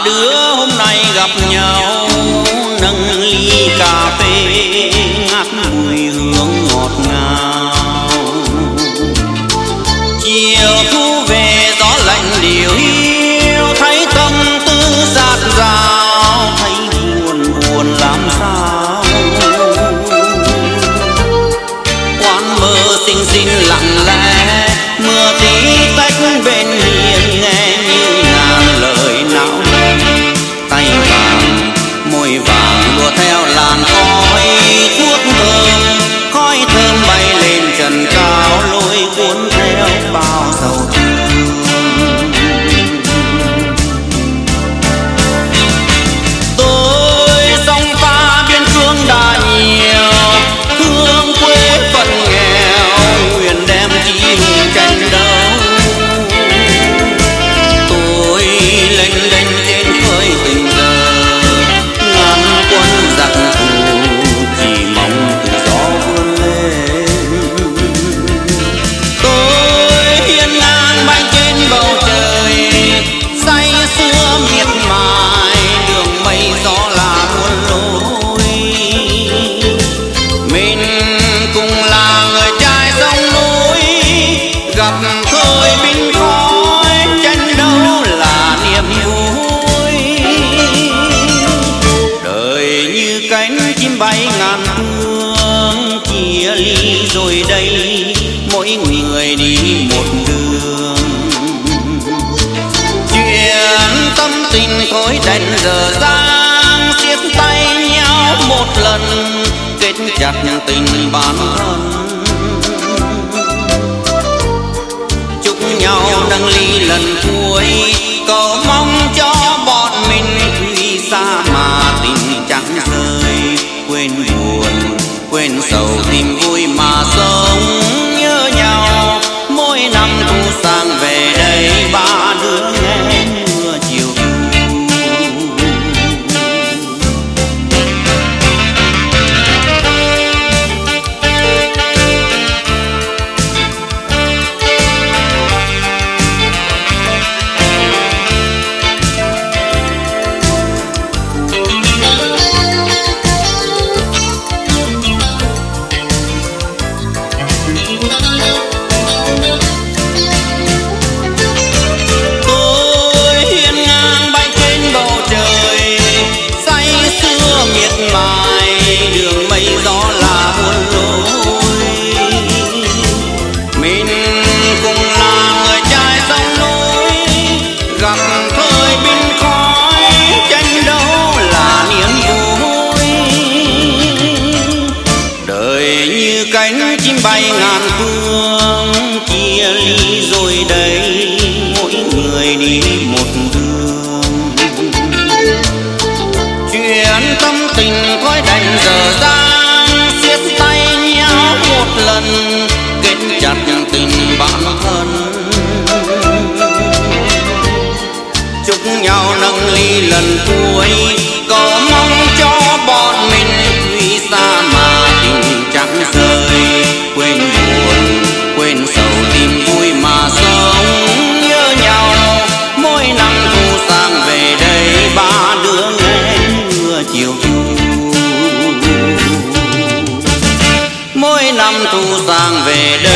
đứa hôm nay gặp nhau nâng ly cà phê ngát mùi hương ngọt ngào. Chiều thu về gió lạnh điều hiu, thấy tâm tư dạt dào, thấy buồn buồn làm sao. Quán mơ xinh xinh lặng lẽ, mưa tí tách bên hiên nghe như ngàn lời não nề. Tay vàng môi vàng đùa theo làn khói thuốc thơm, khói thơm bay lên trần cao lối cuốn theo bao sầu thương. Tôi sông pha biên cương đã nhiều, thương quê phận nghèo nguyện đem chí hùng tranh đấu. Tôi lênh đênh trên khơi tình cờ ngàn quân giặc thù, chỉ mong tự gió vươn lên. Tôi hiên ngang bay trên bầu trời, say sưa miệt mài đường mây gió là muôn lối. Mình cùng là người trai sông núi, gặp khơi binh khói tranh đấu là niềm vui. Đời như cánh chim bay ngàn phương, chia ly rồi đây mỗi người đi một đường. Chuyện tâm tình khối đành dở dang, siết tay nhau một lần kết chặt tình bản thân. Chúc nhau nâng ly lần cuối, cầu mong cho bọn mình tuy xa mà tình chẳng rơi. Quên buồn quên sầu tìm vui mà sống nhớ nhau, mỗi năm thu sang về đây ba đứa nghe mưa chiều thu. Cánh chim bay ngàn phương, chia ly rồi đây mỗi người đi một đường. Chuyện tâm tình khói đành dở dang, siết tay nhau một lần kết chặt tình bản thân. Chúc nhau nâng ly lần cuối, cầu mong cho bọn mình tuy xa mà tình chẳng rơi. Quên buồn quên sầu tìm vui mà sống nhớ nhau, mỗi năm thu sang về đây ba đứa nghe mưa chiều thu. Mỗi năm thu sang về đây